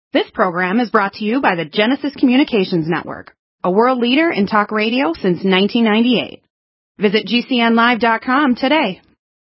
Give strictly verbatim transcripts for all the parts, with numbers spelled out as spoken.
This program is brought to you by the Genesis Communications Network, a world leader in talk radio since nineteen ninety-eight. Visit G C N live dot com today.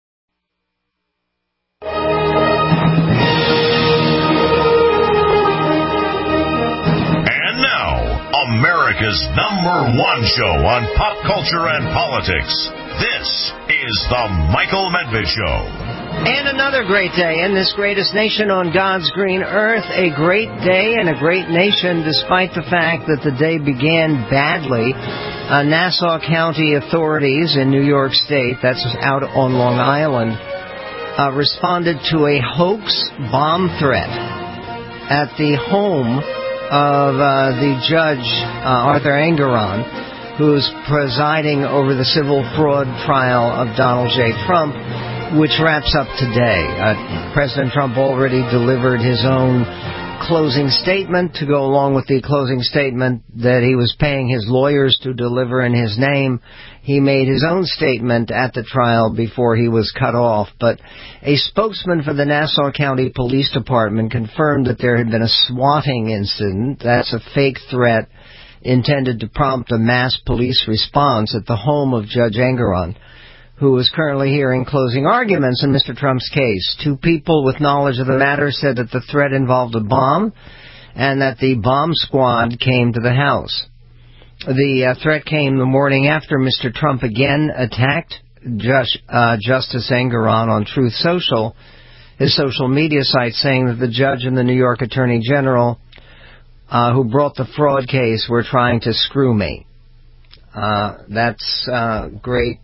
And now, America's number one show on pop culture and politics. This is The Michael Medved Show. And another great day in this greatest nation on God's green earth. A great day and a great nation, despite the fact that the day began badly. Uh, Nassau County authorities in New York State, that's out on Long Island, uh, responded to a hoax bomb threat at the home of uh, the judge, uh, Arthur Engoron, who's presiding over the civil fraud trial of Donald J. Trump, which wraps up today. Uh, President Trump already delivered his own closing statement to go along with the closing statement that he was paying his lawyers to deliver in his name. He made his own statement at the trial before he was cut off. But a spokesman for the Nassau County Police Department confirmed that there had been a swatting incident. That's a fake threat intended to prompt a mass police response at the home of Judge Engoron, who is currently hearing closing arguments in Mister Trump's case. Two people with knowledge of the matter said that the threat involved a bomb and that the bomb squad came to the house. The uh, threat came the morning after Mister Trump again attacked Judge, uh, Justice Engoron on Truth Social, his social media site, saying that the judge and the New York Attorney General uh, who brought the fraud case were trying to screw me. Uh, that's uh, great.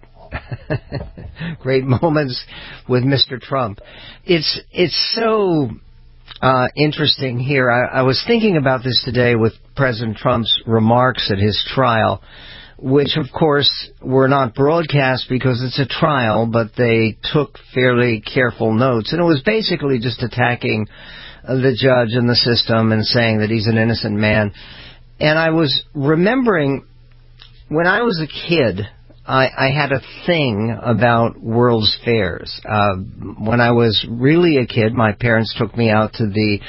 Great moments with Mister Trump. It's it's so uh, interesting here. I, I was thinking about this today with President Trump's remarks at his trial, which, of course, were not broadcast because it's a trial, but they took fairly careful notes. And it was basically just attacking the judge and the system and saying that he's an innocent man. And I was remembering when I was a kid, I, I had a thing about World's Fairs. Uh, when I was really a kid, my parents took me out to the,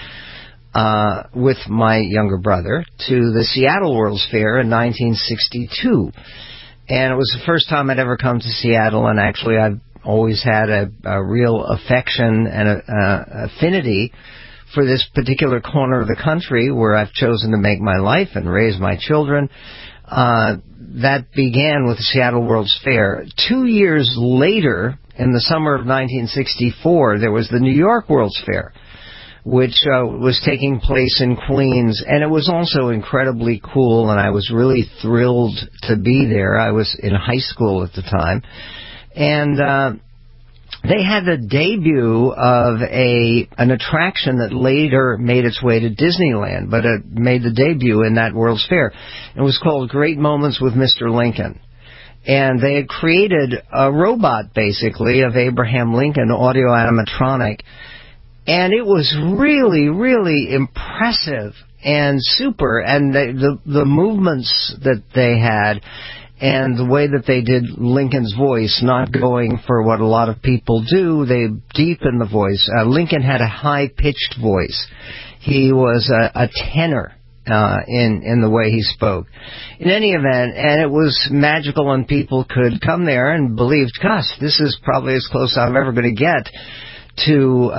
uh, with my younger brother, to the Seattle World's Fair in nineteen sixty-two. And it was the first time I'd ever come to Seattle, and actually I've always had a, a real affection and a, a affinity for this particular corner of the country where I've chosen to make my life and raise my children. Uh, that began with the Seattle World's Fair. Two years later, in the summer of nineteen sixty-four, there was the New York World's Fair, which uh, was taking place in Queens, and it was also incredibly cool, and I was really thrilled to be there. I was in high school at the time, and uh, they had the debut of a an attraction that later made its way to Disneyland, but it made the debut in that World's Fair. It was called Great Moments with Mister Lincoln. And they had created a robot, basically, of Abraham Lincoln, audio animatronic. And it was really, really impressive and super. And the, the, the movements that they had and the way that they did Lincoln's voice, not going for what a lot of people do, they deepened the voice. Uh, Lincoln had a high-pitched voice. He was a, a tenor uh, in, in the way he spoke. In any event, and it was magical, and people could come there and believe, gosh, this is probably as close as I'm ever going to get to uh,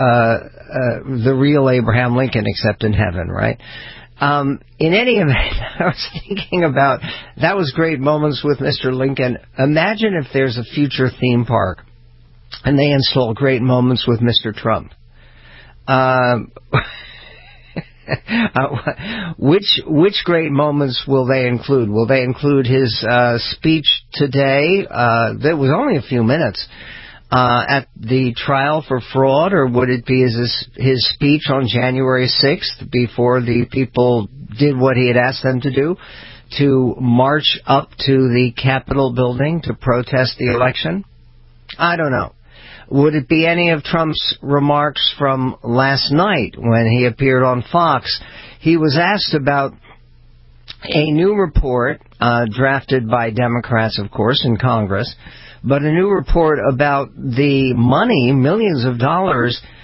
uh, the real Abraham Lincoln, except in heaven, right? Um, in any event, I was thinking about, that was Great Moments with Mister Lincoln. Imagine if there's a future theme park and they install Great Moments with Mister Trump. Um, uh, which which great moments will they include? Will they include his uh, speech today? Uh, that was only a few minutes. Uh, at the trial for fraud, or would it be his, his speech on January sixth before the people did what he had asked them to do, to march up to the Capitol building to protest the election? I don't know. Would it be any of Trump's remarks from last night when he appeared on Fox? He was asked about a new report, uh, drafted by Democrats, of course, in Congress, but a new report about the money, millions of dollars,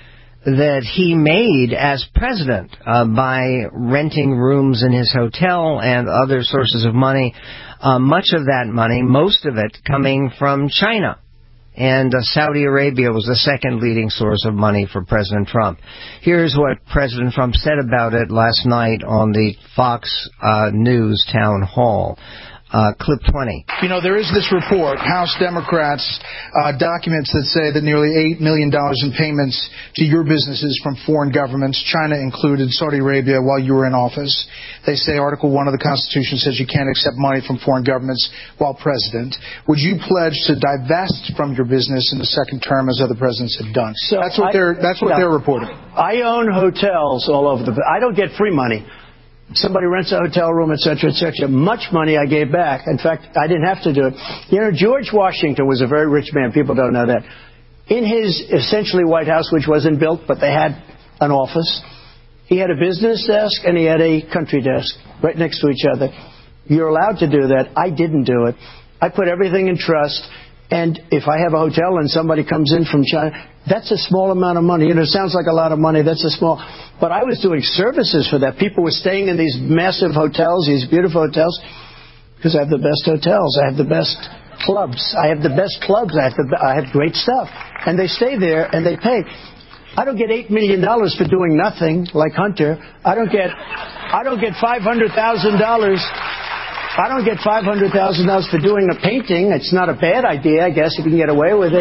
that he made as president uh, by renting rooms in his hotel and other sources of money, uh, much of that money, most of it, coming from China. And uh, Saudi Arabia was the second leading source of money for President Trump. Here's what President Trump said about it last night on the Fox uh, News town hall. Uh, clip twenty. You know, there is this report, House Democrats, uh, documents that say that nearly eight million dollars in payments to your businesses from foreign governments, China included, Saudi Arabia, while you were in office. They say Article one of the Constitution says you can't accept money from foreign governments while president. Would you pledge to divest from your business in the second term as other presidents have done? So that's what I, they're that's what no, they're reporting. I own hotels all over the. I don't get free money. Somebody rents a hotel room, et cetera, et cetera. Much money I gave back. In fact, I didn't have to do it. You know, George Washington was a very rich man. People don't know that. In his essentially White House, which wasn't built, but they had an office, he had a business desk and he had a country desk right next to each other. You're allowed to do that. I didn't do it. I put everything in trust. And if I have a hotel and somebody comes in from China, that's a small amount of money. You know, it sounds like a lot of money. That's a small. But I was doing services for that. People were staying in these massive hotels, these beautiful hotels, because I have the best hotels. I have the best clubs. I have the best clubs. I have, the, I have great stuff. And they stay there and they pay. I don't get eight million dollars for doing nothing like Hunter. I don't get, I don't get five hundred thousand dollars. I don't get five hundred thousand dollars for doing a painting. It's not a bad idea, I guess, if you can get away with it.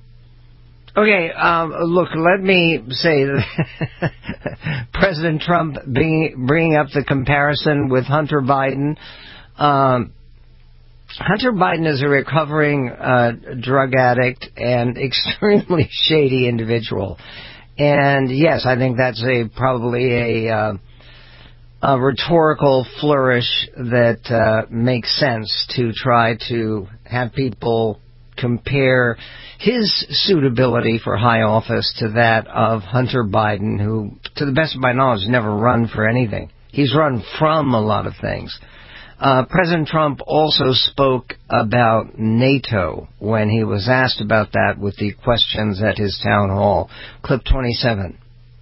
Okay, um, look, let me say that President Trump bring, bringing up the comparison with Hunter Biden. Um, Hunter Biden is a recovering uh, drug addict and extremely shady individual. And, yes, I think that's a probably a... Uh, a rhetorical flourish that uh, makes sense to try to have people compare his suitability for high office to that of Hunter Biden, who, to the best of my knowledge, never run for anything. He's run from a lot of things. Uh, President Trump also spoke about NATO when he was asked about that with the questions at his town hall. Clip twenty-seven.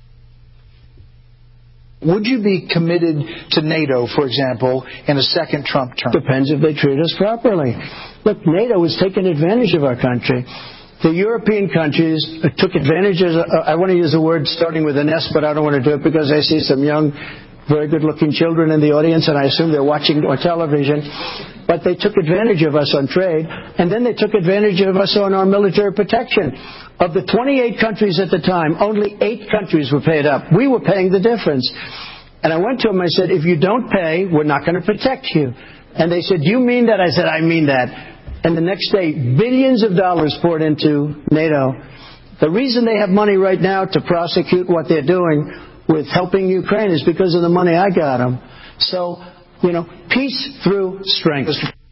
Would you be committed to NATO, for example, in a second Trump term? Depends if they treat us properly. Look, NATO has taken advantage of our country. The European countries took advantage of, uh, I want to use a word starting with an S, but I don't want to do it because I see some young, very good-looking children in the audience, and I assume they're watching our television. But they took advantage of us on trade, and then they took advantage of us on our military protection. Of the twenty-eight countries at the time, only eight countries were paid up. We were paying the difference. And I went to them, I said, if you don't pay, we're not going to protect you. And they said, do you mean that? I said, I mean that. And the next day, billions of dollars poured into NATO. The reason they have money right now to prosecute what they're doing with helping Ukraine is because of the money I got them. So, you know, peace through strength.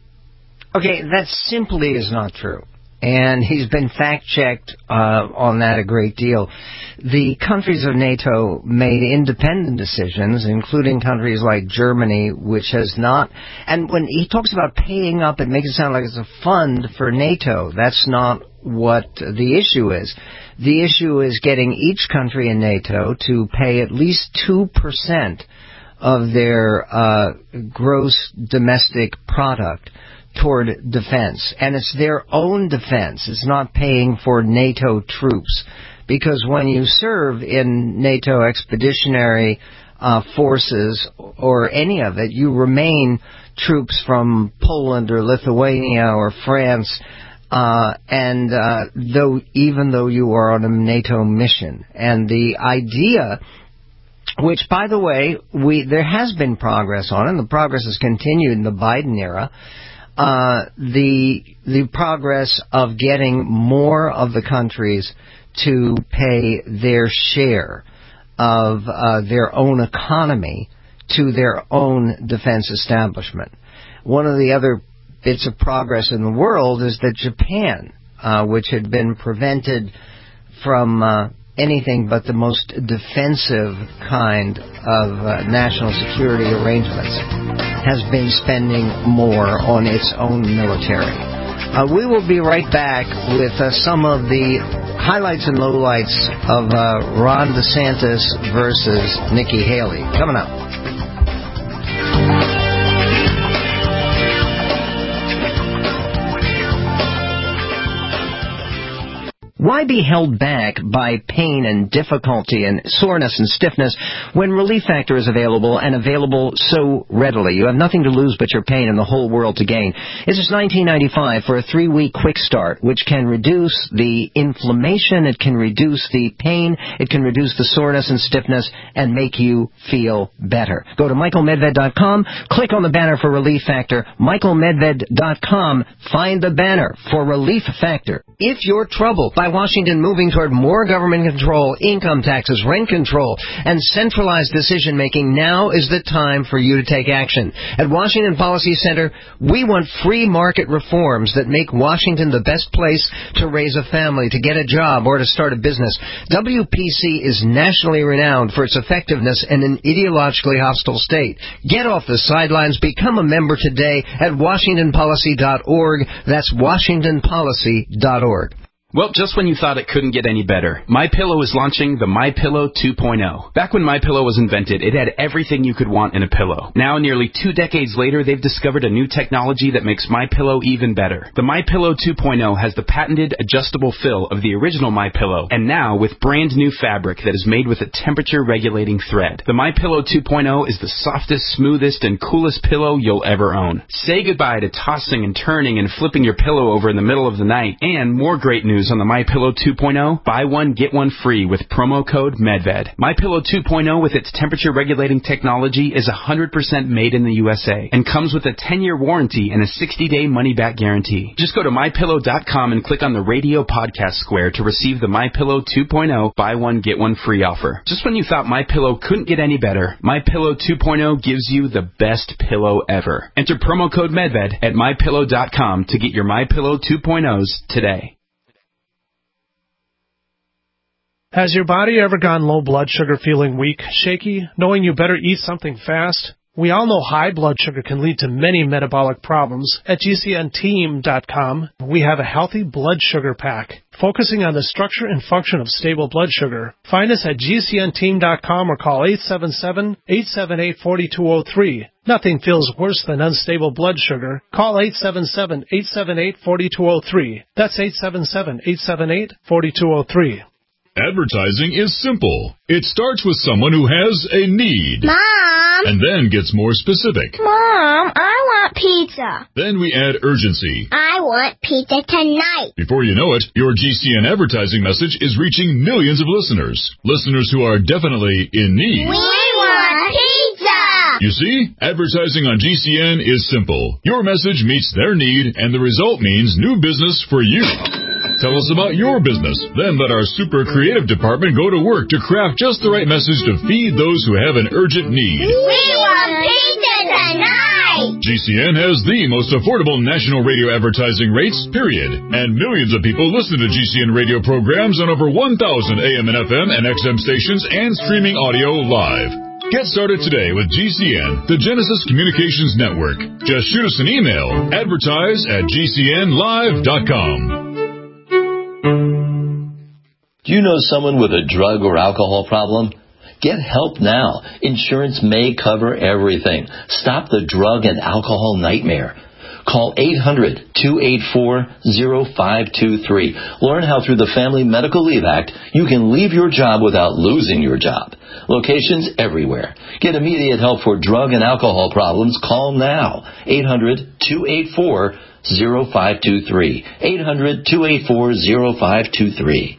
Okay, that simply is not true. And he's been fact-checked uh, on that a great deal. The countries of NATO made independent decisions, including countries like Germany, which has not... And when he talks about paying up, it makes it sound like it's a fund for NATO. That's not what the issue is. The issue is getting each country in NATO to pay at least two percent of their uh, gross domestic product toward defense. And it's their own defense. It's not paying for NATO troops. Because when you serve in NATO expeditionary uh, forces or any of it, you remain troops from Poland or Lithuania or France, uh, and uh, though even though you are on a NATO mission. And the idea, which, by the way, we there has been progress on, and the progress has continued in the Biden era, Uh, the the progress of getting more of the countries to pay their share of uh, their own economy to their own defense establishment. One of the other bits of progress in the world is that Japan, uh, which had been prevented from uh, anything but the most defensive kind of uh, national security arrangements, has been spending more on its own military. Uh, we will be right back with uh, some of the highlights and lowlights of uh, Ron DeSantis versus Nikki Haley. Coming up. Why be held back by pain and difficulty and soreness and stiffness when Relief Factor is available and available so readily? You have nothing to lose but your pain and the whole world to gain. It's just nineteen ninety-five for a three-week quick start, which can reduce the inflammation, it can reduce the pain, it can reduce the soreness and stiffness, and make you feel better. Go to michael medved dot com, click on the banner for Relief Factor, michael medved dot com, find the banner for Relief Factor. If you're troubled by Washington moving toward more government control, income taxes, rent control, and centralized decision-making, now is the time for you to take action. At Washington Policy Center, we want free market reforms that make Washington the best place to raise a family, to get a job, or to start a business. W P C is nationally renowned for its effectiveness in an ideologically hostile state. Get off the sidelines. Become a member today at washington policy dot org. That's washington policy dot org. Well, just when you thought it couldn't get any better, MyPillow is launching the MyPillow two point oh. Back when MyPillow was invented, it had everything you could want in a pillow. Now, nearly two decades later, they've discovered a new technology that makes MyPillow even better. The MyPillow two point oh has the patented adjustable fill of the original MyPillow, and now with brand new fabric that is made with a temperature-regulating thread. The MyPillow two point oh is the softest, smoothest, and coolest pillow you'll ever own. Say goodbye to tossing and turning and flipping your pillow over in the middle of the night. And more great news on the MyPillow two point oh, buy one, get one free with promo code MedVed. MyPillow two point oh with its temperature-regulating technology is one hundred percent made in the U S A and comes with a ten-year warranty and a sixty-day money-back guarantee. Just go to my pillow dot com and click on the radio podcast square to receive the MyPillow two point oh buy one, get one free offer. Just when you thought MyPillow couldn't get any better, MyPillow two point oh gives you the best pillow ever. Enter promo code MedVed at my pillow dot com to get your MyPillow two point ohs today. Has your body ever gone low blood sugar, feeling weak, shaky, knowing you better eat something fast? We all know high blood sugar can lead to many metabolic problems. At G C N team dot com, we have a healthy blood sugar pack, focusing on the structure and function of stable blood sugar. Find us at G C N team dot com or call eight seven seven, eight seven eight, four two zero three. Nothing feels worse than unstable blood sugar. Call eight seven seven, eight seven eight, four two zero three. That's eight seven seven, eight seven eight, four two zero three. Advertising is simple. It starts with someone who has a need. Mom! And then gets more specific. Mom, I want pizza. Then we add urgency. I want pizza tonight. Before you know it, your G C N advertising message is reaching millions of listeners. Listeners who are definitely in need. We want pizza! You see, advertising on G C N is simple. Your message meets their need, and the result means new business for you. Tell us about your business. Then let our super creative department go to work to craft just the right message to feed those who have an urgent need. We want pizza tonight! G C N has the most affordable national radio advertising rates, period. And millions of people listen to G C N radio programs on over one thousand A M and F M and X M stations and streaming audio live. Get started today with G C N, the Genesis Communications Network. Just shoot us an email, advertise at G C N live dot com. Do you know someone with a drug or alcohol problem? Get help now. Insurance may cover everything. Stop the drug and alcohol nightmare. Call eight hundred, two eight four, zero five two three. Learn how through the Family Medical Leave Act, you can leave your job without losing your job. Locations everywhere. Get immediate help for drug and alcohol problems. Call now. eight hundred, two eight four, zero five two three. eight hundred, two eight four, zero five two three.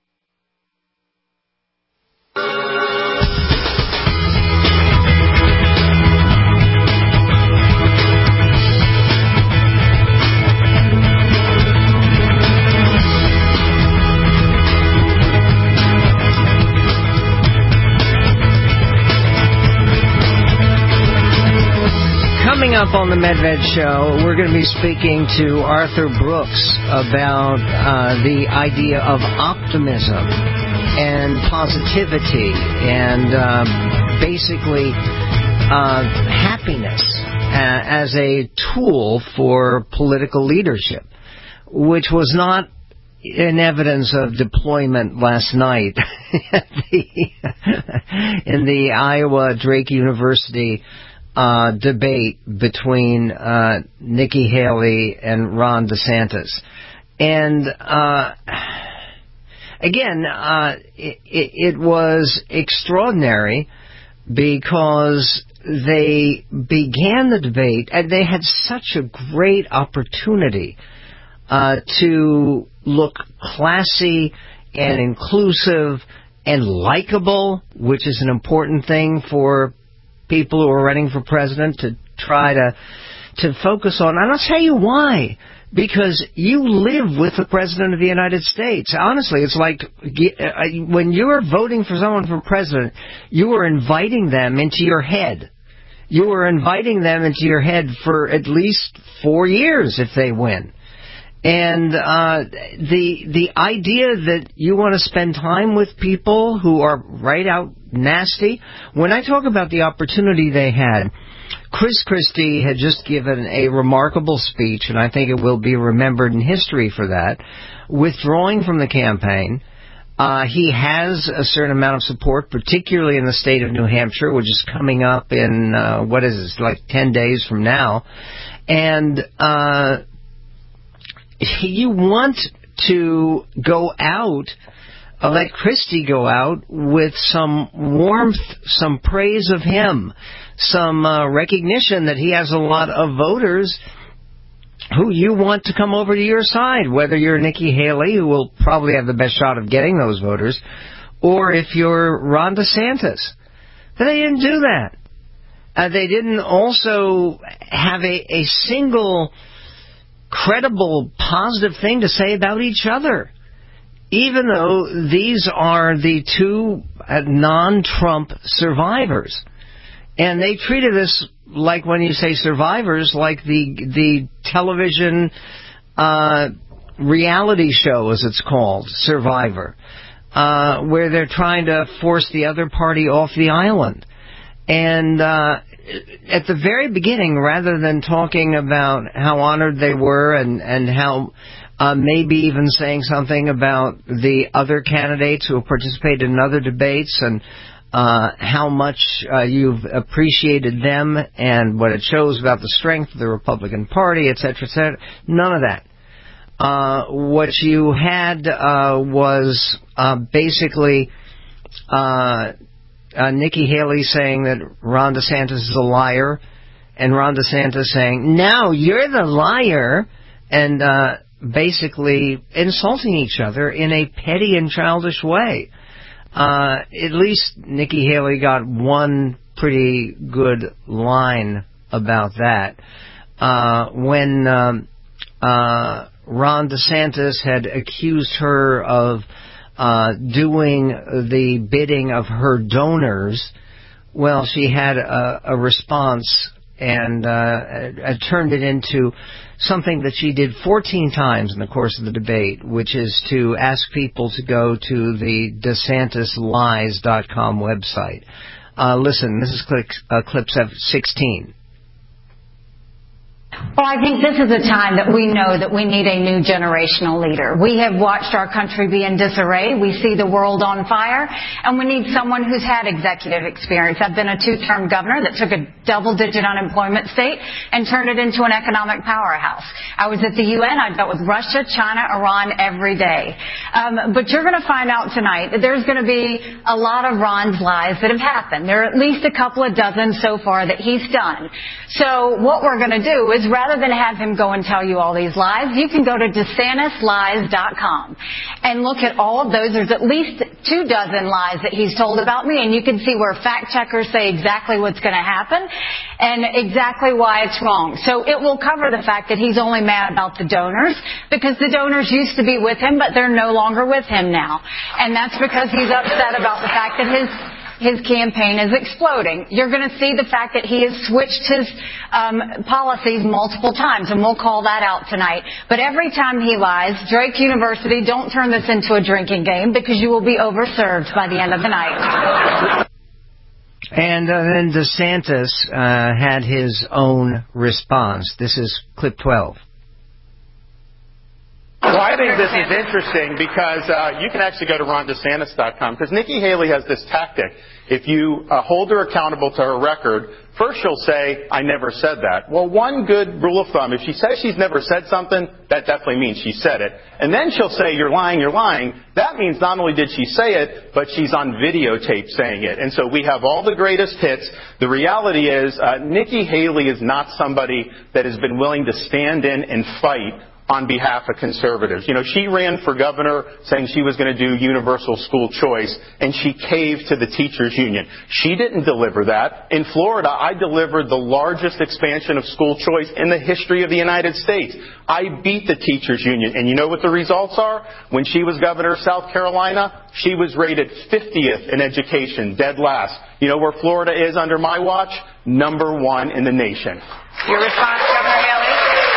Coming up on the MedVed Show, we're going to be speaking to Arthur Brooks about uh, the idea of optimism and positivity and uh, basically uh, happiness uh, as a tool for political leadership. which was not in evidence of deployment last night the, in the Iowa Drake University uh, debate between uh, Nikki Haley and Ron DeSantis. And uh, again, uh, it, it was extraordinary because they began the debate and they had such a great opportunity uh, to look classy and inclusive and likable, which is an important thing for people who are running for president to try to to focus on. And I'll tell you why. Because you live with the President of the United States. Honestly, it's like when you're voting for someone for president, you are inviting them into your head. You are inviting them into your head for at least four years if they win. And uh, the the idea that you want to spend time with people who are right out nasty, when I talk about the opportunity they had, Chris Christie had just given a remarkable speech, and I think it will be remembered in history for that, withdrawing from the campaign. Uh, he has a certain amount of support, particularly in the state of New Hampshire, which is coming up in, uh, what is this, like ten days from now. And uh, you want to go out, uh, let Christie go out with some warmth, some praise of him, some uh, recognition that he has a lot of voters who you want to come over to your side, whether you're Nikki Haley, who will probably have the best shot of getting those voters, or if you're Ron DeSantis. But they didn't do that. Uh, they didn't also have a, a single credible, positive thing to say about each other, even though these are the two uh, non-Trump survivors. And they treated this like, when you say survivors, like the the television uh, reality show, as it's called, Survivor, uh, where they're trying to force the other party off the island. And uh, at the very beginning, rather than talking about how honored they were and, and how uh, maybe even saying something about the other candidates who have participated in other debates and Uh, how much uh, you've appreciated them and what it shows about the strength of the Republican Party, et cetera, et cetera. None of that. Uh, what you had uh, was uh, basically uh, uh, Nikki Haley saying that Ron DeSantis is a liar, and Ron DeSantis saying, "No, you're the liar," and uh, basically insulting each other in a petty and childish way. Uh, at least Nikki Haley got one pretty good line about that. Uh, when um, uh, Ron DeSantis had accused her of uh, doing the bidding of her donors, well, she had a, a response and uh, turned it into something that she did fourteen times in the course of the debate, which is to ask people to go to the DeSantis Lies dot com website. Uh, listen, this is clip, uh, clip sixteen. Well, I think this is a time that we know that we need a new generational leader. We have watched our country be in disarray. We see the world on fire, and we need someone who's had executive experience. I've been a two-term governor that took a double-digit unemployment state and turned it into an economic powerhouse. I was at the U N. I dealt with Russia, China, Iran every day. Um, but you're going to find out tonight that there's going to be a lot of Ron's lies that have happened. There are at least a couple of dozen so far that he's done. So what we're going to do is, rather than have him go and tell you all these lies, you can go to DeSantis Lies dot com and look at all of those. There's at least two dozen lies that he's told about me, and you can see where fact checkers say exactly what's going to happen and exactly why it's wrong. So it will cover the fact that he's only mad about the donors because the donors used to be with him, but they're no longer with him now. And that's because he's upset about the fact that his His campaign is exploding. You're going to see the fact that he has switched his um, policies multiple times, and we'll call that out tonight. But every time he lies, Drake University, don't turn this into a drinking game because you will be overserved by the end of the night. And uh, then DeSantis uh, had his own response. This is clip twelve. Well, I think this is interesting because uh, you can actually go to ron desantis dot com because Nikki Haley has this tactic. If you uh, hold her accountable to her record, first she'll say, I never said that. Well, one good rule of thumb, if she says she's never said something, that definitely means she said it. And then she'll say, you're lying, you're lying. That means not only did she say it, but she's on videotape saying it. And so we have all the greatest hits. The reality is uh, Nikki Haley is not somebody that has been willing to stand in and fight on behalf of conservatives. You know, she ran for governor saying she was going to do universal school choice, and she caved to the teachers union. She didn't deliver that. In Florida, I delivered the largest expansion of school choice in the history of the United States. I beat the teachers union, and you know what the results are? When she was governor of South Carolina, she was rated fiftieth in education, dead last. You know where Florida is under my watch? Number one in the nation. Your response, Governor Haley?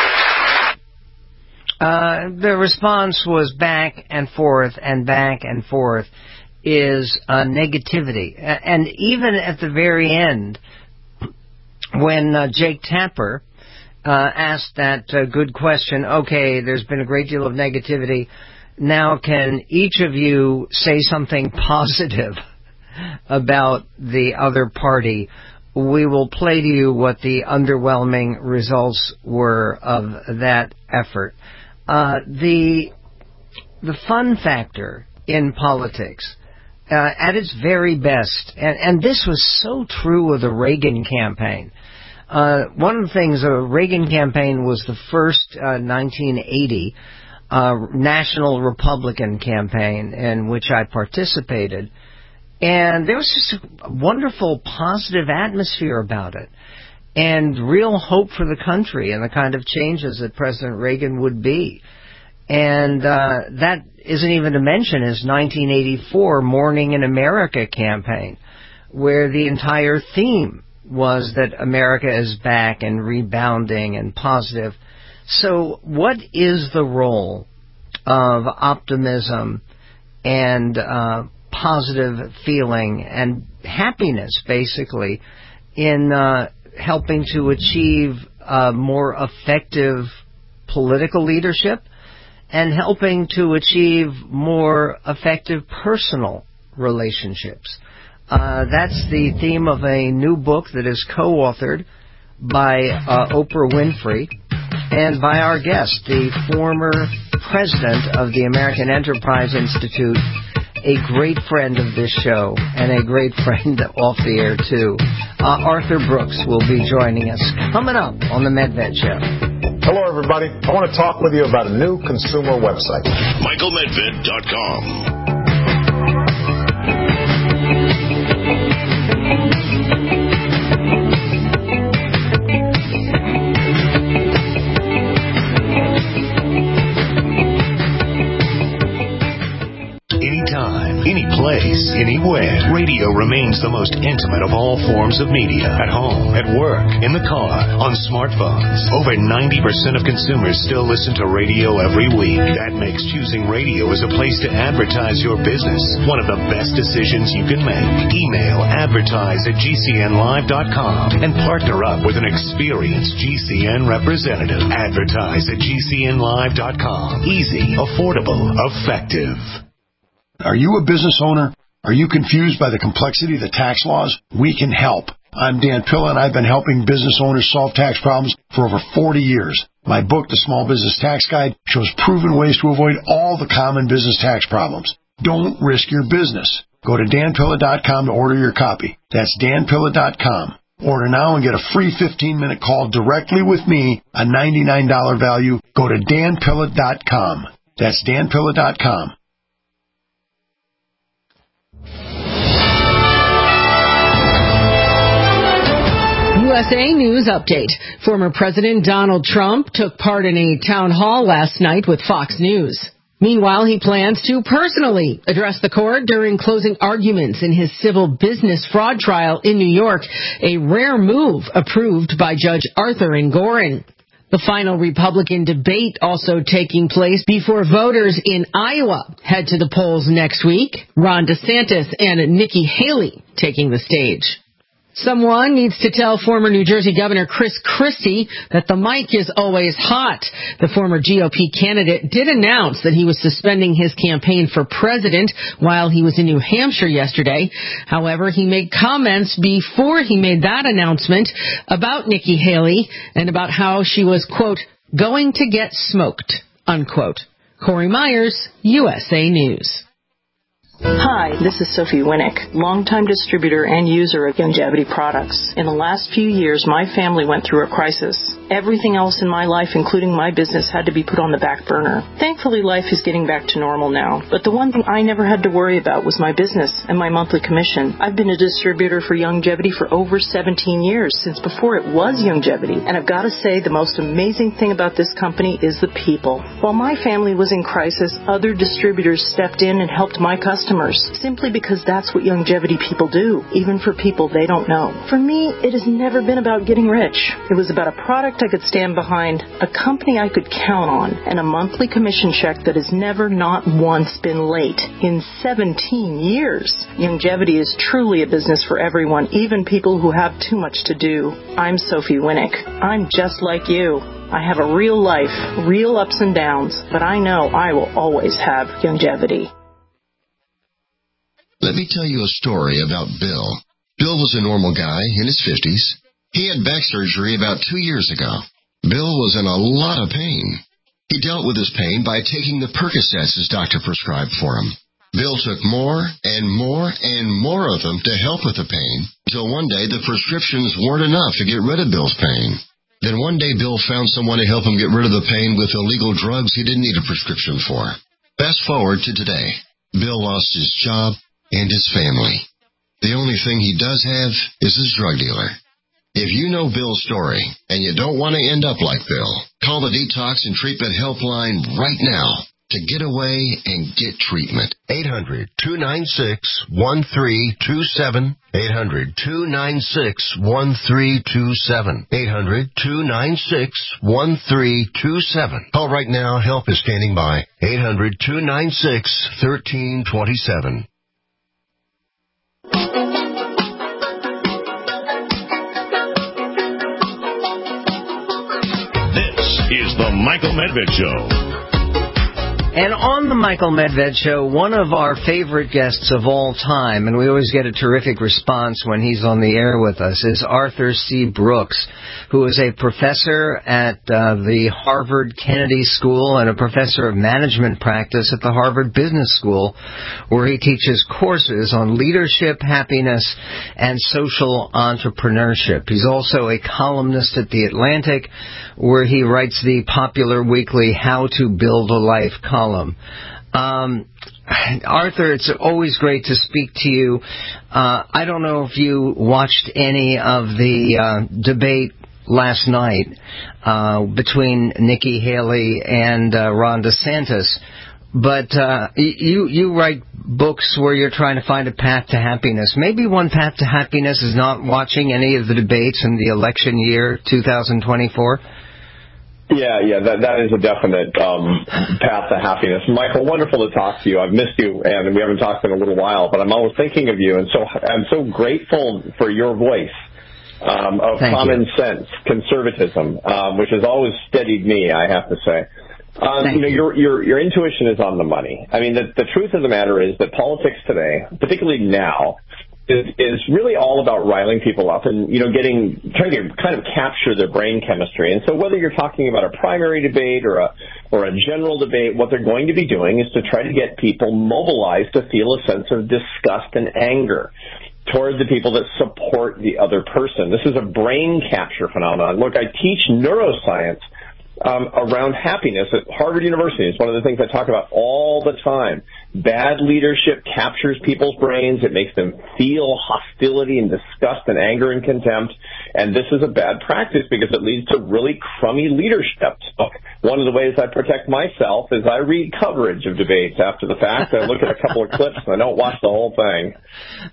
Uh, the response was back and forth and back and forth is uh, negativity. And even at the very end, when uh, Jake Tapper uh, asked that uh, good question, okay, there's been a great deal of negativity, now can each of you say something positive about the other party? We will play to you what the underwhelming results were of that effort. Uh, the the fun factor in politics, uh, at its very best, and, and this was so true of the Reagan campaign. Uh, one of the things, the Reagan campaign was the first uh, nineteen eighty uh, national Republican campaign in which I participated, and there was just a wonderful, positive atmosphere about it. And real hope for the country and the kind of changes that President Reagan would be. And uh, that isn't even to mention his nineteen eighty-four Morning in America campaign, where the entire theme was that America is back and rebounding and positive. So what is the role of optimism and uh, positive feeling and happiness, basically, in uh, helping to achieve uh, more effective political leadership and helping to achieve more effective personal relationships? Uh, that's the theme of a new book that is co-authored by uh, Oprah Winfrey and by our guest, the former president of the American Enterprise Institute, a great friend of this show, and a great friend off the air, too. Uh, Arthur Brooks will be joining us coming up on the Medved Show. Hello, everybody. I want to talk with you about a new consumer website. Michael Medved dot com. Any place, anywhere. Radio remains the most intimate of all forms of media. At home, at work, in the car, on smartphones. Over ninety percent of consumers still listen to radio every week. That makes choosing radio as a place to advertise your business one of the best decisions you can make. Email advertise at G C N live dot com and partner up with an experienced G C N representative. Advertise at G C N live dot com. Easy, affordable, effective. Are you a business owner? Are you confused by the complexity of the tax laws? We can help. I'm Dan Pilla, and I've been helping business owners solve tax problems for over forty years. My book, The Small Business Tax Guide, shows proven ways to avoid all the common business tax problems. Don't risk your business. Go to Dan Pilla dot com to order your copy. That's Dan Pilla dot com. Order now and get a free fifteen-minute call directly with me, a ninety-nine dollars value. Go to Dan Pilla dot com. That's Dan Pilla dot com. U S A News Update. Former President Donald Trump took part in a town hall last night with Fox News. Meanwhile, he plans to personally address the court during closing arguments in his civil business fraud trial in New York, a rare move approved by Judge Arthur Engoron. The final Republican debate also taking place before voters in Iowa head to the polls next week. Ron DeSantis and Nikki Haley taking the stage. Someone needs to tell former New Jersey Governor Chris Christie that the mic is always hot. The former G O P candidate did announce that he was suspending his campaign for president while he was in New Hampshire yesterday. However, he made comments before he made that announcement about Nikki Haley and about how she was, quote, going to get smoked, unquote. Corey Myers, U S A News. Hi, this is Sophie Winnick, longtime distributor and user of Youngevity products. In the last few years, my family went through a crisis. Everything else in my life, including my business, had to be put on the back burner. Thankfully, life is getting back to normal now. But the one thing I never had to worry about was my business and my monthly commission. I've been a distributor for Youngevity for over seventeen years, since before it was Youngevity. And I've got to say, the most amazing thing about this company is the people. While my family was in crisis, other distributors stepped in and helped my customers, simply because that's what Youngevity people do, even for people they don't know. For me, it has never been about getting rich. It was about a product I could stand behind, a company I could count on, and a monthly commission check that has never, not once, been late in seventeen years. Youngevity is truly a business for everyone, even people who have too much to do. I'm Sophie Winnick. I'm just like you. I have a real life, real ups and downs, but I know I will always have Youngevity. Let me tell you a story about Bill. Bill was a normal guy in his fifties. He had back surgery about two years ago. Bill was in a lot of pain. He dealt with his pain by taking the Percocets his doctor prescribed for him. Bill took more and more and more of them to help with the pain, until one day the prescriptions weren't enough to get rid of Bill's pain. Then one day Bill found someone to help him get rid of the pain with illegal drugs he didn't need a prescription for. Fast forward to today. Bill lost his job and his family. The only thing he does have is his drug dealer. If you know Bill's story and you don't want to end up like Bill, call the Detox and Treatment Helpline right now to get away and get treatment. eight hundred, two nine six, one three two seven. eight hundred, two nine six, one three two seven. eight hundred, two nine six, one three two seven. Call right now. Help is standing by. eight hundred, two nine six, one three two seven. Is the Michael Medved Show. And on the Michael Medved Show, one of our favorite guests of all time, and we always get a terrific response when he's on the air with us, is Arthur C. Brooks, who is a professor at uh, the Harvard Kennedy School and a professor of management practice at the Harvard Business School, where he teaches courses on leadership, happiness, and social entrepreneurship. He's also a columnist at The Atlantic, where he writes the popular weekly How to Build a Life column. Um, Arthur, it's always great to speak to you. Uh, I don't know if you watched any of the uh, debate last night uh, between Nikki Haley and uh, Ron DeSantis, but uh, you you write books where you're trying to find a path to happiness. Maybe one path to happiness is not watching any of the debates in the election year two thousand twenty-four. Yeah, yeah, that that is a definite um, path to happiness. Michael, wonderful to talk to you. I've missed you, and we haven't talked in a little while, but I'm always thinking of you, and so I'm so grateful for your voice um, of Thank common you. sense, conservatism, um, which has always steadied me, I have to say. Um, you know, your, your your intuition is on the money. I mean, the, the truth of the matter is that politics today, particularly now, Is, is really all about riling people up and, you know, getting, trying to kind of capture their brain chemistry. And so whether you're talking about a primary debate or a, or a general debate, what they're going to be doing is to try to get people mobilized to feel a sense of disgust and anger toward the people that support the other person. This is a brain capture phenomenon. Look, I teach neuroscience Um, around happiness at Harvard University. It's one of the things I talk about all the time. Bad leadership captures people's brains. It makes them feel hostility and disgust and anger and contempt. And this is a bad practice because it leads to really crummy leadership. So one of the ways I protect myself is I read coverage of debates after the fact. I look at a couple of clips and I don't watch the whole thing.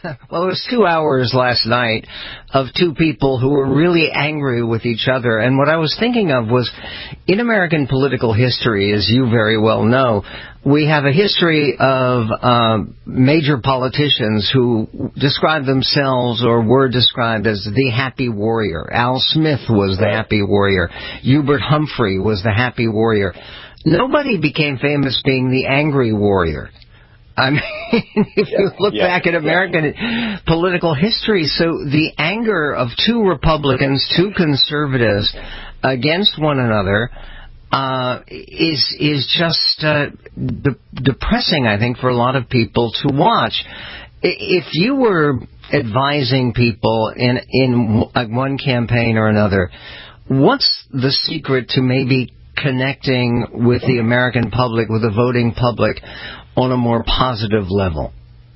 Well, it was two hours last night of two people who were really angry with each other. And what I was thinking of was, in American political history, as you very well know, we have a history of uh, major politicians who describe themselves or were described as the happy warrior. Al Smith was the happy warrior. Hubert Humphrey was the happy warrior. Nobody became famous being the angry warrior. I mean, if yeah, you look yeah, back at American yeah. political history, so the anger of two Republicans, two conservatives against one another uh, is is just uh, de- depressing, I think, for a lot of people to watch. If you were advising people in in one campaign or another, what's the secret to maybe connecting with the American public, with the voting public, on a more positive level?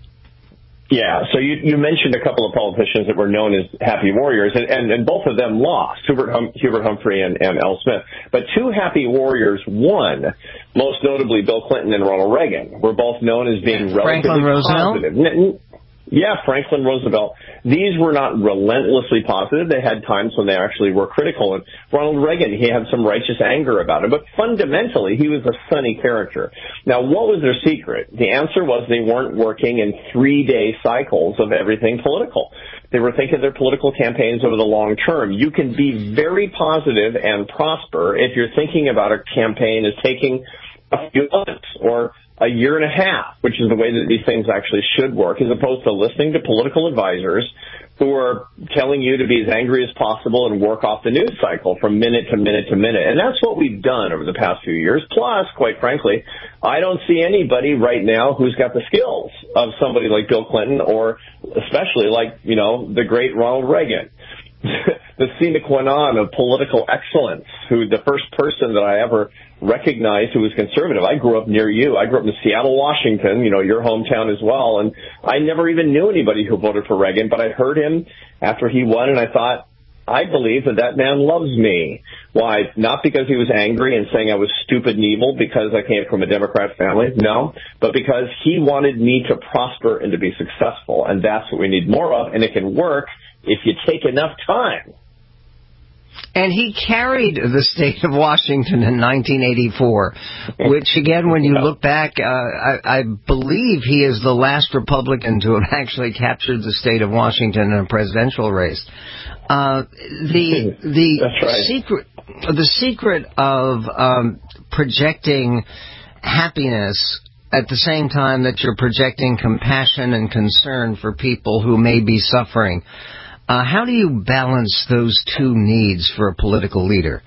Yeah, so you, you mentioned a couple of politicians that were known as happy warriors, and, and, and both of them lost, Hubert, hum, Hubert Humphrey and, and Al Smith. But two happy warriors won, most notably Bill Clinton and Ronald Reagan, were both known as being relatively positive. Yeah, Franklin Roosevelt. These were not relentlessly positive. They had times when they actually were critical. And Ronald Reagan, he had some righteous anger about it. But fundamentally, he was a sunny character. Now, what was their secret? The answer was they weren't working in three-day cycles of everything political. They were thinking of their political campaigns over the long term. You can be very positive and prosper if you're thinking about a campaign as taking a few months or a year and a half, which is the way that these things actually should work, as opposed to listening to political advisors who are telling you to be as angry as possible and work off the news cycle from minute to minute to minute. And that's what we've done over the past few years. Plus, quite frankly, I don't see anybody right now who's got the skills of somebody like Bill Clinton or especially like, you know, the great Ronald Reagan. The sine qua non of political excellence, who the first person that I ever recognized who was conservative. I grew up near you. I grew up in Seattle, Washington, you know, your hometown as well, and I never even knew anybody who voted for Reagan, but I heard him after he won, and I thought, I believe that that man loves me. Why? Not because he was angry and saying I was stupid and evil because I came from a Democrat family, no, but because he wanted me to prosper and to be successful, and that's what we need more of, and it can work if you take enough time. And he carried the state of Washington in nineteen eighty-four, which, again, when you look back, uh, I, I believe he is the last Republican to have actually captured the state of Washington in a presidential race. Uh, the the right. secret the secret of um, projecting happiness at the same time that you're projecting compassion and concern for people who may be suffering. Uh, how do you balance those two needs for a political leader?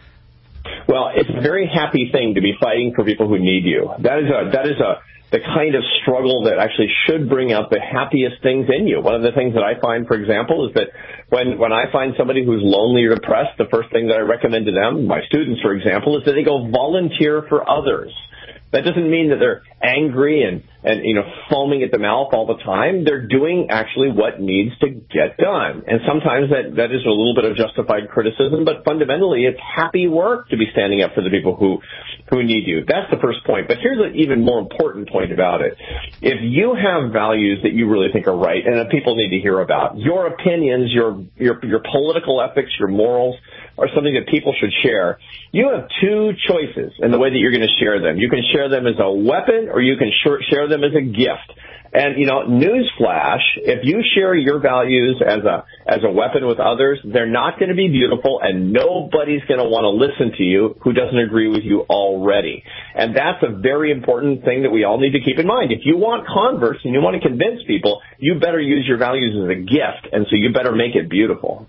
Well, it's a very happy thing to be fighting for people who need you. That is a that is a the kind of struggle that actually should bring out the happiest things in you. One of the things that I find, for example, is that when when I find somebody who's lonely or depressed, the first thing that I recommend to them, my students, for example, is that they go volunteer for others. That doesn't mean that they're angry and, and, you know, foaming at the mouth all the time. They're doing actually what needs to get done. And sometimes that, that is a little bit of justified criticism, but fundamentally it's happy work to be standing up for the people who, who need you. That's the first point. But here's an even more important point about it. If you have values that you really think are right and that people need to hear about, your opinions, your, your, your political ethics, your morals, are something that people should share, you have two choices in the way that you're going to share them. You can share them as a weapon or you can share them as a gift. And, you know, newsflash, if you share your values as a as a weapon with others, they're not going to be beautiful and nobody's going to want to listen to you who doesn't agree with you already. And that's a very important thing that we all need to keep in mind. If you want converts and you want to convince people, you better use your values as a gift, and so you better make it beautiful.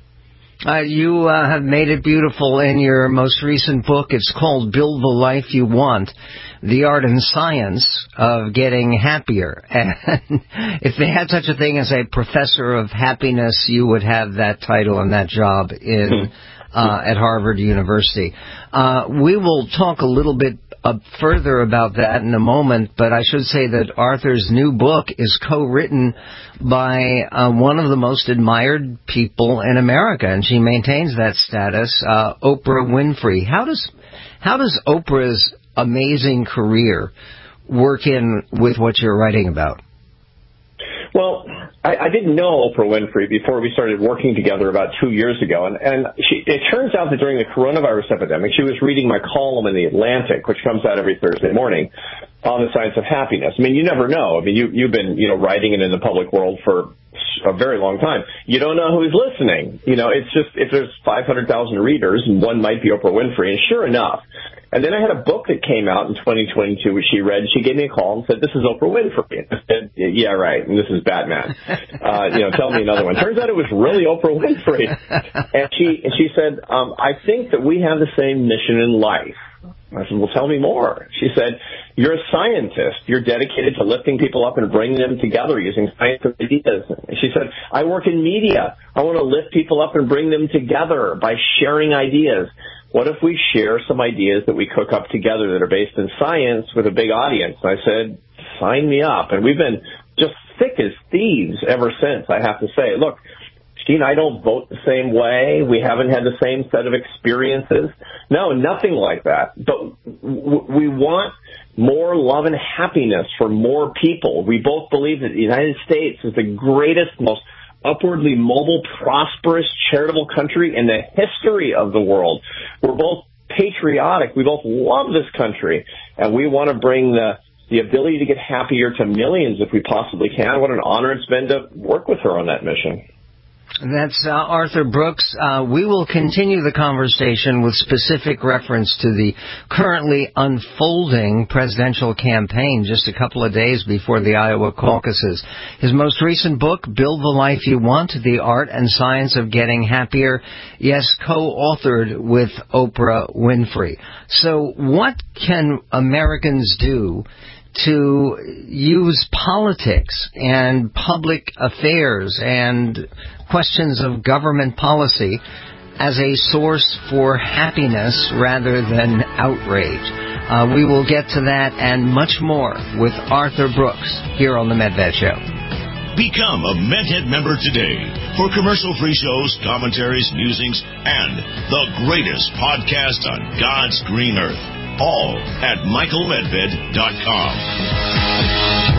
Uh, you uh, have made it beautiful in your most recent book. It's called Build the Life You Want, The Art and Science of Getting Happier. And if they had such a thing as a professor of happiness, you would have that title and that job in uh, at Harvard University. Uh, we will talk a little bit Uh, further about that in a moment, but I should say that Arthur's new book is co-written by uh, one of the most admired people in America, and she maintains that status, uh, Oprah Winfrey. How does how does Oprah's amazing career work in with what you're writing about? Well, I, I didn't know Oprah Winfrey before we started working together about two years ago. And, and she, it turns out that during the coronavirus epidemic, she was reading my column in The Atlantic, which comes out every Thursday morning, on the science of happiness. I mean, you never know. I mean, you, you've been, you know, writing it in the public world for a very long time. You don't know who's listening. You know, it's just, if there's five hundred thousand readers, and one might be Oprah Winfrey, and sure enough. And then I had a book that came out in twenty twenty-two, which she read. She gave me a call and said, "This is Oprah Winfrey." And I said, "Yeah, right. And this is Batman. Uh, you know, tell me another one." Turns out it was really Oprah Winfrey. And she, and she said, um, "I think that we have the same mission in life." I said, "Well, tell me more." She said, "You're a scientist. You're dedicated to lifting people up and bringing them together using scientific ideas." And she said, "I work in media. I want to lift people up and bring them together by sharing ideas. What if we share some ideas that we cook up together that are based in science with a big audience?" And I said, "Sign me up." And we've been just thick as thieves ever since, I have to say. Look, she and I don't vote the same way. We haven't had the same set of experiences. No, nothing like that. But w- we want more love and happiness for more people. We both believe that the United States is the greatest, most upwardly mobile, prosperous, charitable country in the history of the world. We're both patriotic. We both love this country. And we want to bring the, the ability to get happier to millions if we possibly can. What an honor it's been to work with her on that mission. That's uh, Arthur Brooks. Uh, we will continue the conversation with specific reference to the currently unfolding presidential campaign just a couple of days before the Iowa caucuses. His most recent book, Build the Life You Want, The Art and Science of Getting Happier, yes, co-authored with Oprah Winfrey. So what can Americans do to use politics and public affairs and questions of government policy as a source for happiness rather than outrage? Uh, we will get to that and much more with Arthur Brooks here on The Medved Show. Become a MedHead member today for commercial-free shows, commentaries, musings, and the greatest podcast on God's green earth. All at michael medved dot com.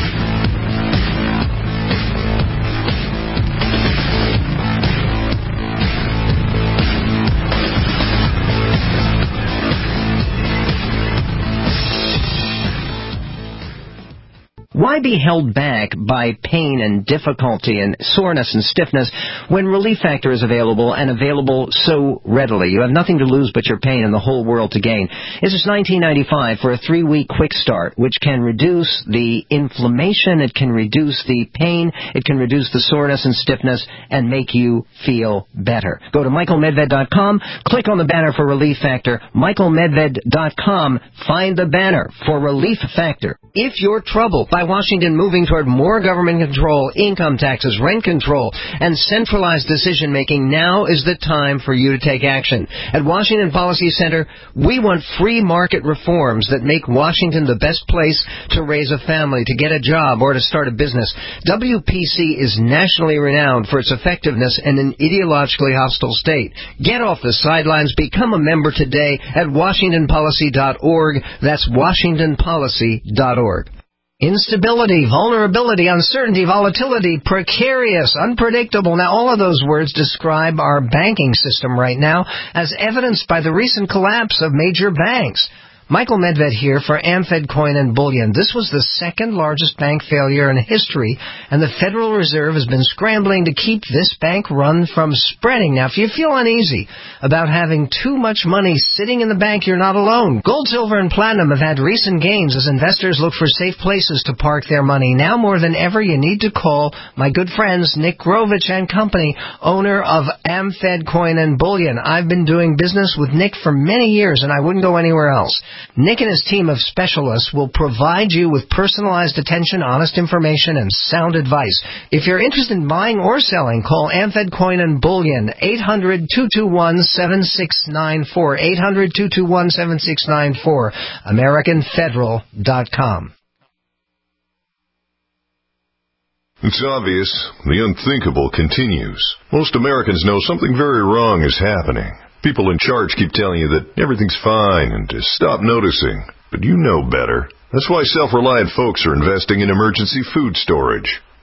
Why be held back by pain and difficulty and soreness and stiffness when Relief Factor is available and available so readily? You have nothing to lose but your pain and the whole world to gain. It's just nineteen ninety-five for a three-week quick start, which can reduce the inflammation, it can reduce the pain, it can reduce the soreness and stiffness, and make you feel better. Go to michael medved dot com, click on the banner for Relief Factor, michael medved dot com, find the banner for Relief Factor. If you're troubled by Washington moving toward more government control, income taxes, rent control, and centralized decision-making, now is the time for you to take action. At Washington Policy Center, we want free market reforms that make Washington the best place to raise a family, to get a job, or to start a business. W P C is nationally renowned for its effectiveness in an ideologically hostile state. Get off the sidelines. Become a member today at washington policy dot org. That's washington policy dot org. Instability, vulnerability, uncertainty, volatility, precarious, unpredictable. Now, all of those words describe our banking system right now, as evidenced by the recent collapse of major banks. Michael Medved here for AmFed Coin and Bullion. This was the second largest bank failure in history, and the Federal Reserve has been scrambling to keep this bank run from spreading. Now, if you feel uneasy about having too much money sitting in the bank, you're not alone. Gold, silver, and platinum have had recent gains as investors look for safe places to park their money. Now more than ever, you need to call my good friends Nick Grovich and Company, owner of AmFed Coin and Bullion. I've been doing business with Nick for many years, and I wouldn't go anywhere else. Nick and his team of specialists will provide you with personalized attention, honest information, and sound advice. If you're interested in buying or selling, call AmFed Coin and Bullion, eight hundred, two two one, seven six nine four, eight hundred, two two one, seven six nine four, american federal dot com. It's obvious. The unthinkable continues. Most Americans know something very wrong is happening. People in charge keep telling you that everything's fine and to stop noticing. But you know better. That's why self-reliant folks are investing in emergency food storage.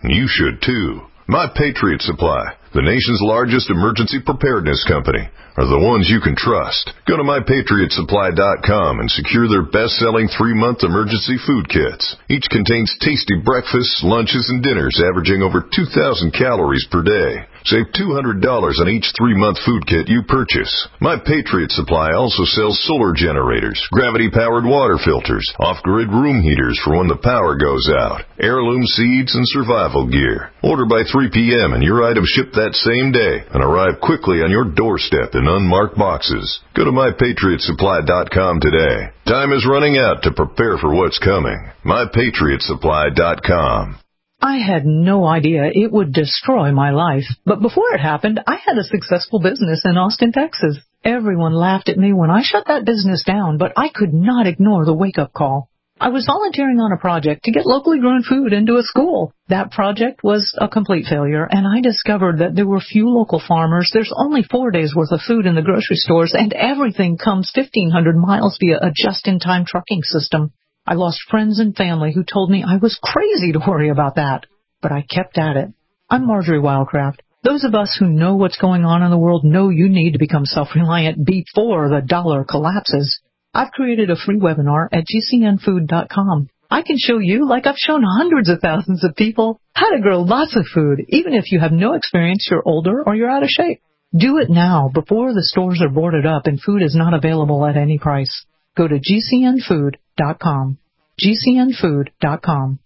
You should too. My Patriot Supply, the nation's largest emergency preparedness company, are the ones you can trust. Go to my patriot supply dot com and secure their best-selling three-month emergency food kits. Each contains tasty breakfasts, lunches, and dinners averaging over two thousand calories per day. Save two hundred dollars on each three-month food kit you purchase. My Patriot Supply also sells solar generators, gravity-powered water filters, off-grid room heaters for when the power goes out, heirloom seeds, and survival gear. Order by three p.m. and your items ship that same day and arrive quickly on your doorstep in unmarked boxes. Go to my patriot supply dot com today. Time is running out to prepare for what's coming. my patriot supply dot com. I had no idea it would destroy my life, but before it happened, I had a successful business in Austin, Texas. Everyone laughed at me when I shut that business down, but I could not ignore the wake-up call. I was volunteering on a project to get locally grown food into a school. That project was a complete failure, and I discovered that there were few local farmers. There's only four days' worth of food in the grocery stores, and everything comes fifteen hundred miles via a just-in-time trucking system. I lost friends and family who told me I was crazy to worry about that, but I kept at it. I'm Marjorie Wildcraft. Those of us who know what's going on in the world know you need to become self-reliant before the dollar collapses. I've created a free webinar at G C N food dot com. I can show you, like I've shown hundreds of thousands of people, how to grow lots of food, even if you have no experience, you're older, or you're out of shape. Do it now, before the stores are boarded up and food is not available at any price. Go to G C N food dot com. G C N food dot com.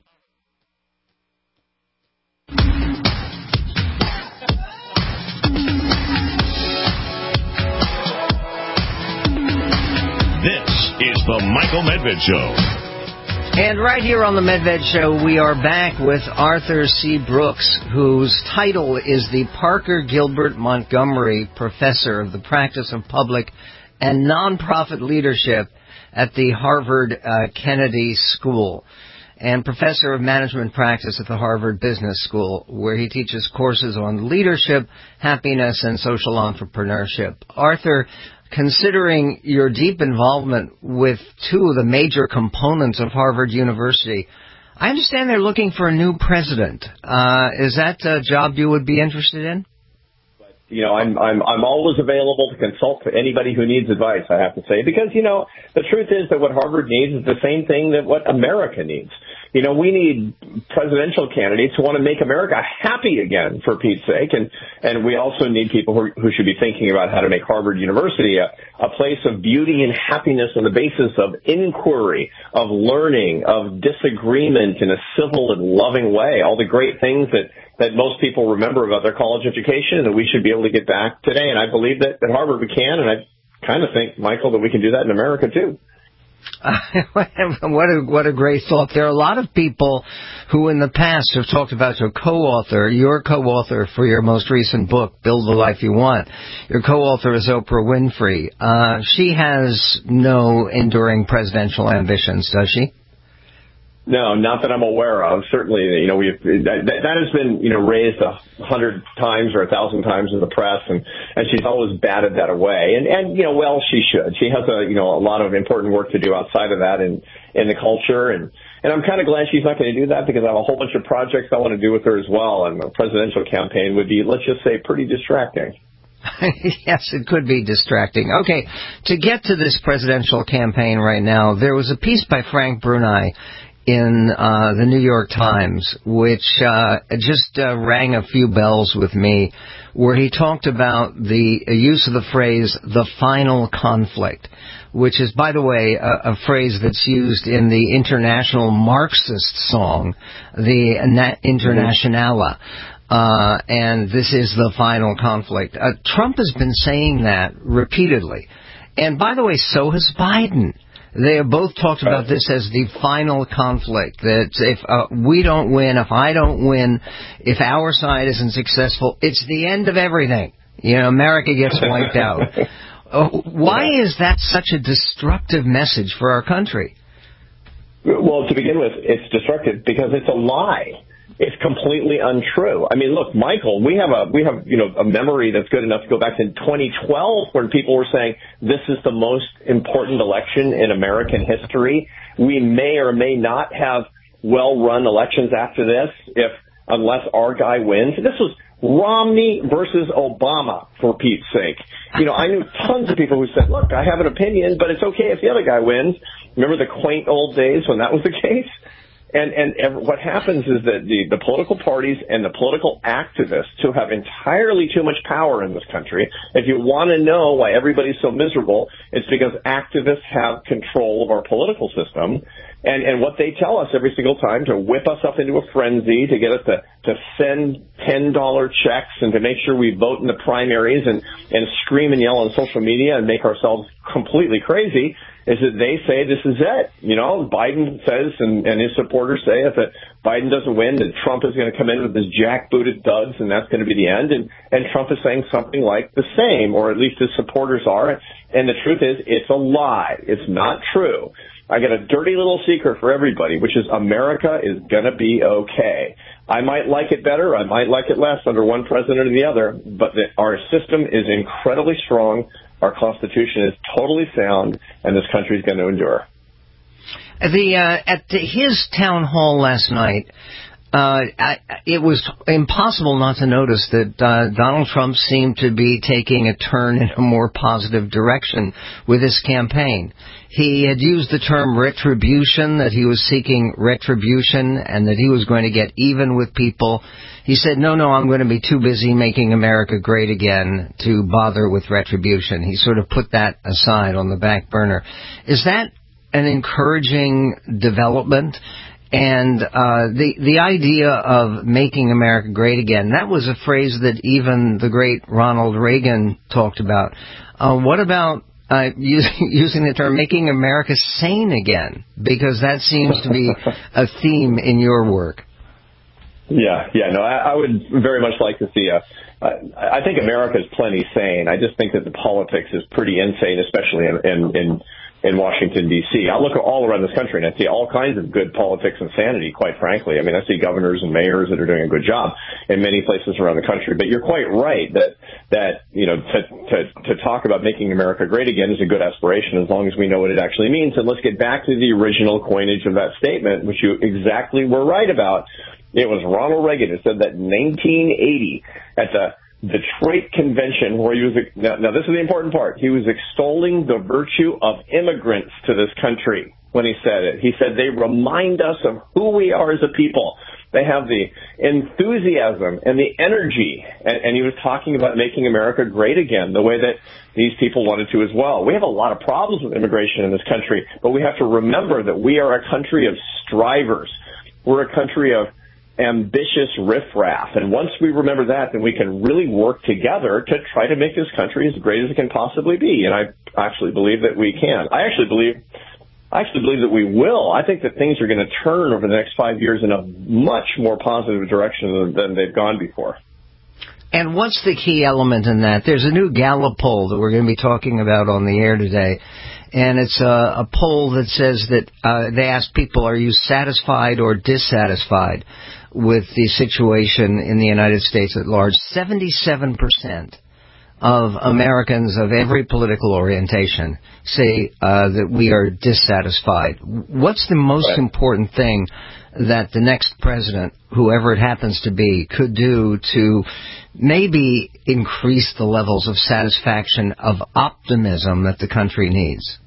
This is the Michael Medved Show. And right here on the Medved Show, we are back with Arthur C. Brooks, whose title is the Parker Gilbert Montgomery Professor of the Practice of Public and Nonprofit Leadership at the Harvard uh, Kennedy School, and Professor of Management Practice at the Harvard Business School, where he teaches courses on leadership, happiness, and social entrepreneurship. Arthur, considering your deep involvement with two of the major components of Harvard University, I understand they're looking for a new president. Uh, is that a job you would be interested in? You know, I'm I'm I'm always available to consult to anybody who needs advice, I have to say, because, you know, the truth is that what Harvard needs is the same thing that what America needs. You know, we need presidential candidates who want to make America happy again, for Pete's sake, and and we also need people who, who should be thinking about how to make Harvard University a, a place of beauty and happiness on the basis of inquiry, of learning, of disagreement in a civil and loving way, all the great things that that most people remember about their college education, and that we should be able to get back today. And I believe that at Harvard we can, and I kind of think, Michael, that we can do that in America too. Uh, what a what a great thought. There are a lot of people who in the past have talked about your co-author, your co-author for your most recent book, Build the Life You Want. Your co-author is Oprah Winfrey. Uh, she has no enduring presidential ambitions, does she? No, not that I'm aware of. Certainly, you know, we that, that has been, you know, raised a hundred times or a thousand times in the press, and, and she's always batted that away. And, and, you know, well, she should. She has a, you know, a lot of important work to do outside of that in, in the culture. And, and I'm kind of glad she's not going to do that, because I have a whole bunch of projects I want to do with her as well. And a presidential campaign would be, let's just say, pretty distracting. Yes, it could be distracting. Okay, to get to this presidential campaign right now, there was a piece by Frank Bruni in uh, the New York Times, which uh, just uh, rang a few bells with me, where he talked about the uh, use of the phrase, the final conflict, which is, by the way, a, a phrase that's used in the international Marxist song, the Internationale. Uh, and this is the final conflict. Uh, Trump has been saying that repeatedly. And by the way, so has Biden. They have both talked about this as the final conflict, that if uh, we don't win, if I don't win, if our side isn't successful, it's the end of everything. You know, America gets wiped out. Uh, why is that such a destructive message for our country? Well, to begin with, it's destructive because it's a lie. It's completely untrue. I mean, look, Michael, we have a we have you know a memory that's good enough to go back to twenty twelve, when people were saying this is the most important election in American history. We may or may not have well-run elections after this. If unless our guy wins. This was Romney versus Obama, for Pete's sake. You know, I knew tons of people who said, look, I have an opinion, but it's okay if the other guy wins. Remember the quaint old days when that was the case? And, and and what happens is that the, the political parties and the political activists who have entirely too much power in this country, if you want to know why everybody's so miserable, it's because activists have control of our political system. And, and what they tell us every single time to whip us up into a frenzy, to get us to, to send ten dollar checks and to make sure we vote in the primaries and, and scream and yell on social media and make ourselves completely crazy, is that they say this is it. You know, Biden says, and, and his supporters say, if it, Biden doesn't win, then Trump is going to come in with his jackbooted duds, and that's going to be the end. And, and Trump is saying something like the same, or at least his supporters are. And the truth is, it's a lie. It's not true. I got a dirty little secret for everybody, which is America is going to be okay. I might like it better. I might like it less under one president or the other, but the, our system is incredibly strong. Our Constitution is totally sound, and this country is going to endure. The uh, at the, his town hall last night, uh, I, it was impossible not to notice that uh, Donald Trump seemed to be taking a turn in a more positive direction with his campaign. He had used the term retribution, that he was seeking retribution and that he was going to get even with people. He said, no, no, I'm going to be too busy making America great again to bother with retribution. He sort of put that aside on the back burner. Is that an encouraging development? And uh, the the idea of making America great again, that was a phrase that even the great Ronald Reagan talked about. Uh, what about uh, using, using the term making America sane again? Because that seems to be a theme in your work. Yeah, yeah, no, I, I would very much like to see a. I, I think America is plenty sane. I just think that the politics is pretty insane, especially in in, in in Washington, D C. I look all around this country and I see all kinds of good politics and sanity, quite frankly. I mean, I see governors and mayors that are doing a good job in many places around the country. But you're quite right that, that you know, to, to, to talk about making America great again is a good aspiration as long as we know what it actually means. And let's get back to the original coinage of that statement, which you exactly were right about. It was Ronald Reagan who said that in nineteen eighty at the Detroit Convention, where he was, now, now this is the important part, he was extolling the virtue of immigrants to this country when he said it. He said they remind us of who we are as a people. They have the enthusiasm and the energy, and, and he was talking about making America great again, the way that these people wanted to as well. We have a lot of problems with immigration in this country, but we have to remember that we are a country of strivers. We're a country of ambitious riffraff. And once we remember that, then we can really work together to try to make this country as great as it can possibly be. And I actually believe that we can. I actually believe, I actually believe that we will. I think that things are going to turn over the next five years in a much more positive direction than, than they've gone before. And what's the key element in that? There's a new Gallup poll that we're going to be talking about on the air today. And it's a, a poll that says that uh, they ask people, are you satisfied or dissatisfied with the situation in the United States at large? seventy-seven percent of Americans of every political orientation say uh, that we are dissatisfied. What's the most right. important thing that the next president, whoever it happens to be, could do to maybe increase the levels of satisfaction, of optimism that the country needs?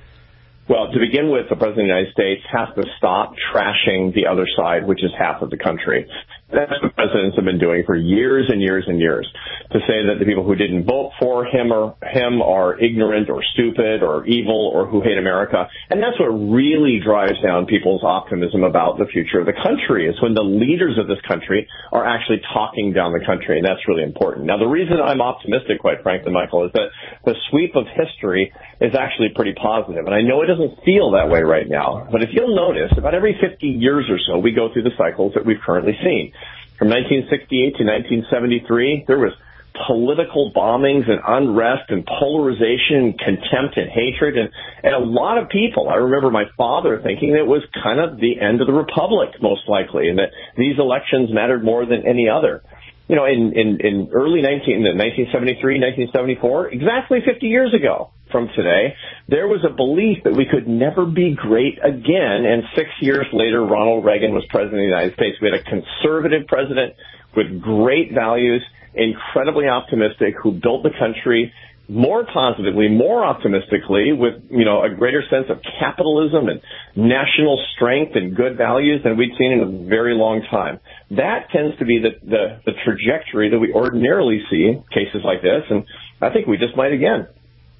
Well, to begin with, the President of the United States has to stop trashing the other side, which is half of the country. That's what presidents have been doing for years and years and years, to say that the people who didn't vote for him or him are ignorant or stupid or evil or who hate America. And that's what really drives down people's optimism about the future of the country, is when the leaders of this country are actually talking down the country, and that's really important. Now, the reason I'm optimistic, quite frankly, Michael, is that the sweep of history is actually pretty positive. And I know it doesn't feel that way right now, but if you'll notice, about every fifty years or so, we go through the cycles that we've currently seen. From nineteen sixty-eight to nineteen seventy-three, there was political bombings and unrest and polarization and contempt and hatred. And, and a lot of people, I remember my father thinking it was kind of the end of the republic, most likely, and that these elections mattered more than any other. You know, in, in, in early nineteen, nineteen seventy-three, nineteen seventy-four, exactly fifty years ago, from today, there was a belief that we could never be great again. And six years later, Ronald Reagan was president of the United States. We had a conservative president with great values, incredibly optimistic, who built the country more positively, more optimistically, with, you know, a greater sense of capitalism and national strength and good values than we'd seen in a very long time. That tends to be the, the, the trajectory that we ordinarily see in cases like this, and I think we just might again.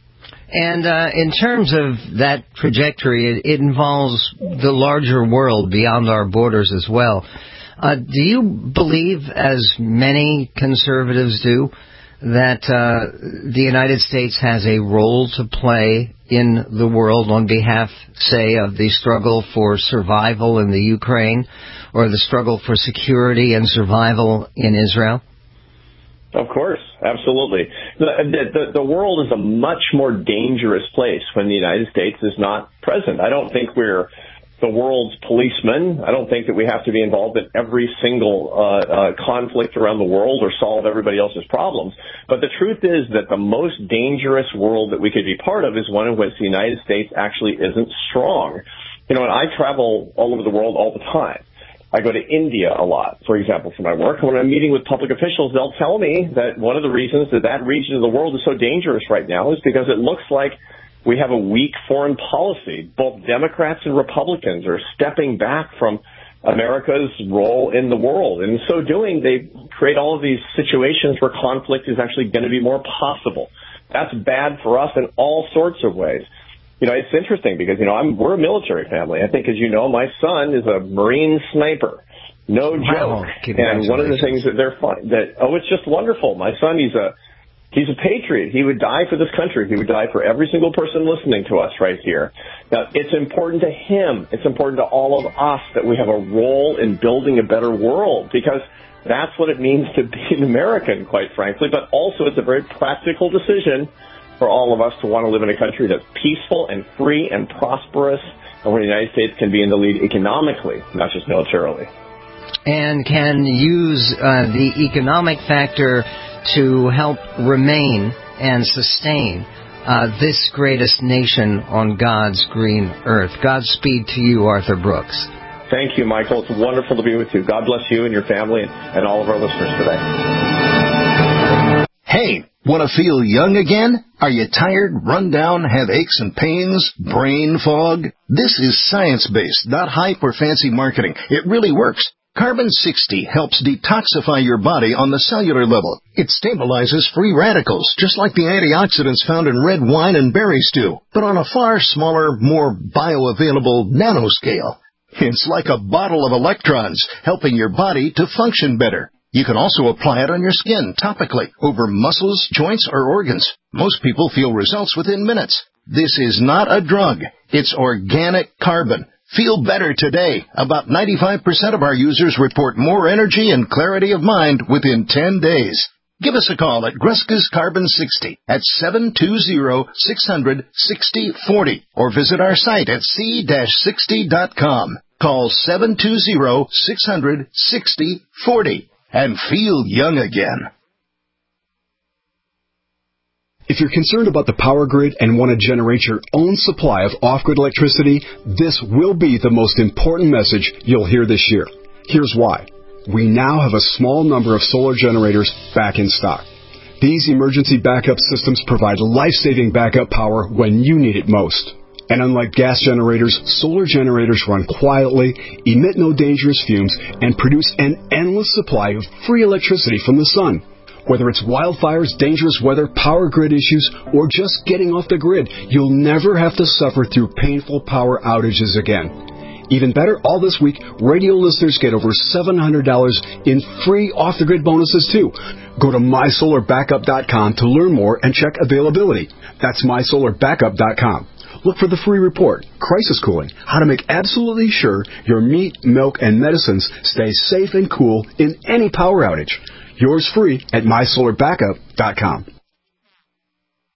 And uh, in terms of that trajectory, it, it involves the larger world beyond our borders as well. Uh, do you believe, as many conservatives do, that uh, the United States has a role to play in the world on behalf, say, of the struggle for survival in the Ukraine or the struggle for security and survival in Israel? Of course, absolutely. The, the, the world is a much more dangerous place when the United States is not present. I don't think we're the world's policeman. I don't think that we have to be involved in every single uh, uh, conflict around the world or solve everybody else's problems. But the truth is that the most dangerous world that we could be part of is one in which the United States actually isn't strong. You know, and I travel all over the world all the time. I go to India a lot, for example, for my work. When I'm meeting with public officials, they'll tell me that one of the reasons that that region of the world is so dangerous right now is because it looks like we have a weak foreign policy. Both Democrats and Republicans are stepping back from America's role in the world. And in so doing, they create all of these situations where conflict is actually going to be more possible. That's bad for us in all sorts of ways. You know, it's interesting because, you know, I'm, we're a military family. I think, as you know, my son is a Marine sniper. No joke. Wow. And one of the things that they're fun, that, oh, it's just wonderful. My son, he's a, he's a patriot. He would die for this country. He would die for every single person listening to us right here. Now, it's important to him. It's important to all of us that we have a role in building a better world, because that's what it means to be an American, quite frankly. But also, it's a very practical decision for all of us to want to live in a country that's peaceful and free and prosperous, and where the United States can be in the lead economically, not just militarily. And can use uh, the economic factor to help remain and sustain uh, this greatest nation on God's green earth. Godspeed to you, Arthur Brooks. Thank you, Michael. It's wonderful to be with you. God bless you and your family and, and all of our listeners today. Hey, want to feel young again? Are you tired, run down, have aches and pains, brain fog? This is science-based, not hype or fancy marketing. It really works. Carbon sixty helps detoxify your body on the cellular level. It stabilizes free radicals, just like the antioxidants found in red wine and berries do, but on a far smaller, more bioavailable nanoscale. It's like a bottle of electrons, helping your body to function better. You can also apply it on your skin, topically, over muscles, joints, or organs. Most people feel results within minutes. This is not a drug. It's organic carbon. Feel better today. About ninety-five percent of our users report more energy and clarity of mind within ten days. Give us a call at Gruska's Carbon sixty at seven two zero, six hundred, sixty forty or visit our site at c sixty dot com. Call seven two zero, six hundred, sixty forty and feel young again. If you're concerned about the power grid and want to generate your own supply of off-grid electricity, this will be the most important message you'll hear this year. Here's why. We now have a small number of solar generators back in stock. These emergency backup systems provide life-saving backup power when you need it most. And unlike gas generators, solar generators run quietly, emit no dangerous fumes, and produce an endless supply of free electricity from the sun. Whether it's wildfires, dangerous weather, power grid issues, or just getting off the grid, you'll never have to suffer through painful power outages again. Even better, all this week, radio listeners get over seven hundred dollars in free off-the-grid bonuses, too. Go to my solar backup dot com to learn more and check availability. That's my solar backup dot com. Look for the free report, Crisis Cooling, how to make absolutely sure your meat, milk, and medicines stay safe and cool in any power outage. Yours free at my solar backup dot com.